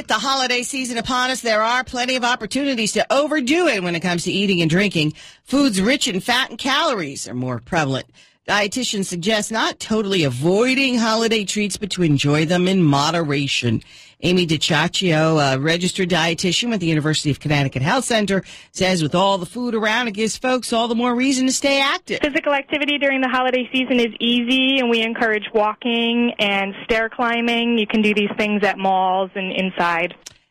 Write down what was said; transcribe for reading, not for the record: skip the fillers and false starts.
With the holiday season upon us, there are plenty of opportunities to overdo it when it comes to eating and drinking. Foods rich in fat and calories are more prevalent. Dietitians suggest not totally avoiding holiday treats, but to enjoy them in moderation. Amy DiCiaccio, a registered dietitian with the University of Connecticut Health Center, says with all the food around, it gives folks all the more reason to stay active. Physical activity during the holiday season is easy, and we encourage walking and stair climbing. You can do these things at malls and inside.